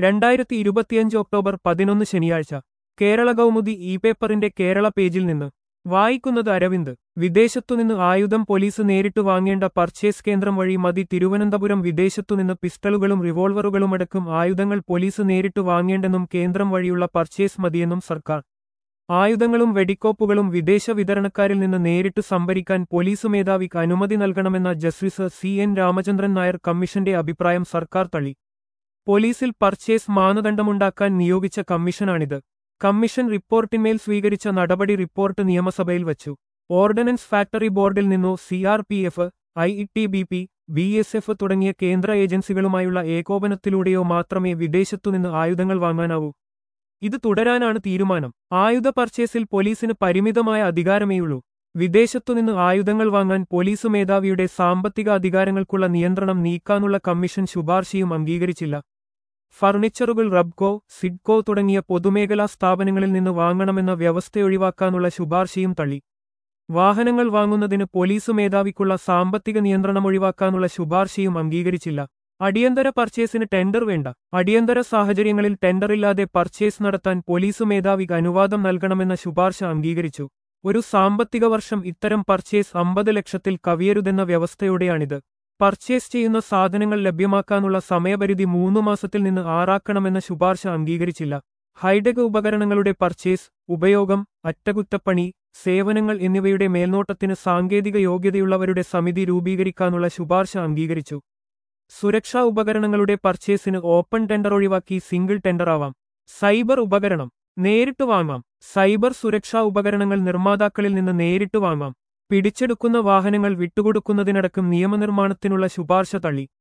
2025 October 11 ശനിയാഴ്ച Kerala Kaumudi E പേപ്പറിന്റെ കേരള പേജിൽ നിന്ന് വായിക്കുന്നത് അരവിന്ദ്. വിദേശത്തുനിന്ന് ആയുധം പോലീസ് നേരിട്ട് വാങ്ങേണ്ട പർച്ചേസ് കേന്ദ്രം വഴി മതി. തിരുവനന്തപുരം. വിദേശത്തുനിന്ന് പിസ്റ്റളുകളും റിവോൾവറുകളുമടക്കം ആയുധങ്ങൾ പോലീസ് നേരിട്ട് വാങ്ങേണ്ടെന്നും കേന്ദ്രം വഴിയുള്ള പർച്ചേസ് മതിയെന്നും സർക്കാർ. ആയുധങ്ങളും വെടിക്കോപ്പുകളും വിദേശ വിതരണക്കാരിൽ നിന്ന് നേരിട്ട് സംഭരിക്കാൻ പോലീസ് മേധാവിക്ക് അനുമതി നൽകണമെന്ന ജസ്റ്റിസ് CN രാമചന്ദ്രൻ നായർ കമ്മീഷന്റെ അഭിപ്രായം സർക്കാർ തള്ളി. പോലീസിൽ പർച്ചേസ് മാനദണ്ഡമുണ്ടാക്കാൻ നിയോഗിച്ച കമ്മീഷനാണിത്. കമ്മീഷൻ റിപ്പോർട്ടിന്മേൽ സ്വീകരിച്ച നടപടി റിപ്പോർട്ട് നിയമസഭയിൽ വച്ചു. ഓർഡിനൻസ് ഫാക്ടറി ബോർഡിൽ നിന്നോ CRPF, ITBP, BSF തുടങ്ങിയ കേന്ദ്ര ഏജൻസികളുമായുള്ള ഏകോപനത്തിലൂടെയോ മാത്രമേ വിദേശത്തുനിന്ന് ആയുധങ്ങൾ വാങ്ങാനാവൂ. ഇത് തുടരാനാണ് തീരുമാനം. ആയുധ പർച്ചേസിൽ പോലീസിന് പരിമിതമായ അധികാരമേയുള്ളൂ. വിദേശത്തുനിന്ന് ആയുധങ്ങൾ വാങ്ങാൻ പോലീസ് മേധാവിയുടെ സാമ്പത്തിക അധികാരങ്ങൾക്കുള്ള നിയന്ത്രണം നീക്കാനുള്ള കമ്മീഷൻ ശുപാർശയും അംഗീകരിച്ചില്ല. ഫർണിച്ചറുകൾ റബ്കോ, സിഡ്കോ തുടങ്ങിയ പൊതുമേഖലാ സ്ഥാപനങ്ങളിൽ നിന്ന് വാങ്ങണമെന്ന വ്യവസ്ഥയൊഴിവാക്കാനുള്ള ശുപാർശയും തള്ളി. വാഹനങ്ങൾ വാങ്ങുന്നതിന് പോലീസ് മേധാവിക്കുള്ള സാമ്പത്തിക നിയന്ത്രണം ഒഴിവാക്കാനുള്ള ശുപാർശയും അംഗീകരിച്ചില്ല. അടിയന്തര പർച്ചേസിന് ടെൻഡർ വേണ്ട. അടിയന്തര സാഹചര്യങ്ങളിൽ ടെൻഡറില്ലാതെ പർച്ചേസ് നടത്താൻ പോലീസ് മേധാവിക്ക് അനുവാദം നൽകണമെന്ന ശുപാർശ അംഗീകരിച്ചു. ഒരു സാമ്പത്തിക വർഷം ഇത്തരം പർച്ചേസ് 50 ലക്ഷത്തിൽ കവിയരുതെന്ന വ്യവസ്ഥയോടെയാണിത്. പർച്ചേസ് ചെയ്യുന്ന സാധനങ്ങൾ ലഭ്യമാക്കാനുള്ള സമയപരിധി 3 മാസത്തിൽ നിന്ന് 6 ആക്കണമെന്ന ശുപാർശ അംഗീകരിച്ചില്ല. ഹൈടെക് ഉപകരണങ്ങളുടെ പർച്ചേസ്, ഉപയോഗം, അറ്റകുറ്റപ്പണി, സേവനങ്ങൾ എന്നിവയുടെ മേൽനോട്ടത്തിന് സാങ്കേതിക യോഗ്യതയുള്ളവരുടെ സമിതി രൂപീകരിക്കാനുള്ള ശുപാർശ അംഗീകരിച്ചു. സുരക്ഷാ ഉപകരണങ്ങളുടെ പർച്ചേസിന് ഓപ്പൺ ടെൻഡർ ഒഴിവാക്കി സിംഗിൾ ടെൻഡറാവാം. സൈബർ ഉപകരണം നേരിട്ട് വാങ്ങാം. സൈബർ സുരക്ഷാ ഉപകരണങ്ങൾ നിർമ്മാതാക്കളിൽ നിന്ന് നേരിട്ട് വാങ്ങാം. പിടിച്ചെടുക്കുന്ന വാഹനങ്ങൾ വിട്ടുകൊടുക്കുന്നതിനടക്കം നിയമനിർമ്മാണത്തിനുള്ള ശുപാർശ തള്ളി.